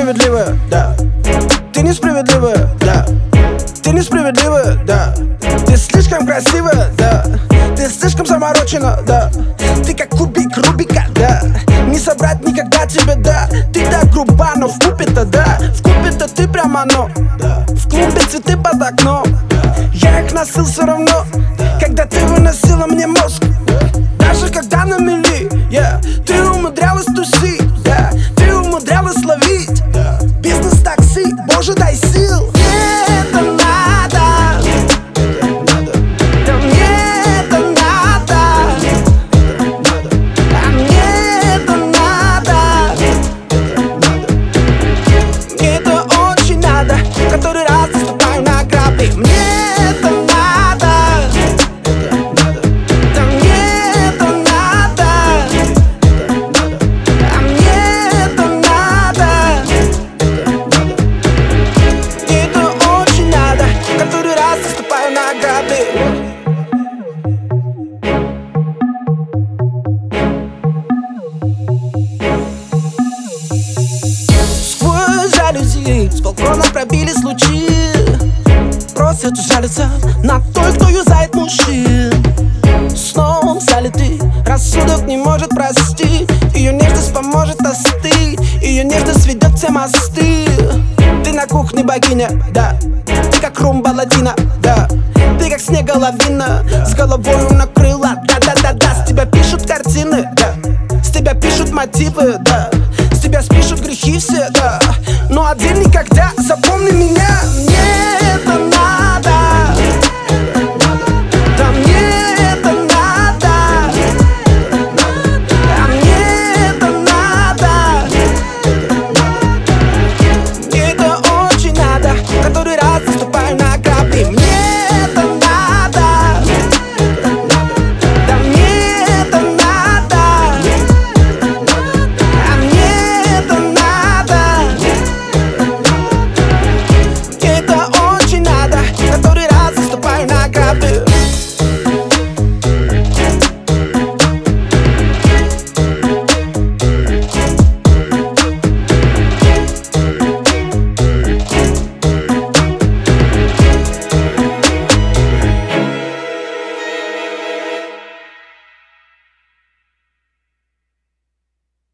несправедливая, да. Ты несправедливая, да. Ты несправедливая, да. Ты слишком красивая, да. Ты слишком заморочена, да. Ты как кубик Рубика, да. Не собрать никогда тебе, да. Ты так груба, но вкупе-то, да. Вкупе-то ты прямо, но да. В клубе цветы под окном, да. Я их носил все равно, да. Когда ты выносила мне мозг, да. Даже когда на мели, yeah. Ты умудрялась тусить, да. Ты умудрялась ловить, да. Бизнес-такси, боже, дай сил. Который раз наступаю на грабли. Мне это надо. Да мне это надо. А мне это надо. Мне это очень надо. Который раз наступаю на грабли. С балкона пробились лучи. Просят жалиться на той, кто юзает мужчин. Сном залитый, рассудок не может простить. Ее нежность поможет остыть. Ее нежность ведет все мосты. Ты на кухне богиня, да. Ты как румба ладина, да. Ты как снега лавина, с головою накрыла, да-да-да-да. С тебя пишут картины, да. С тебя пишут мотивы, да.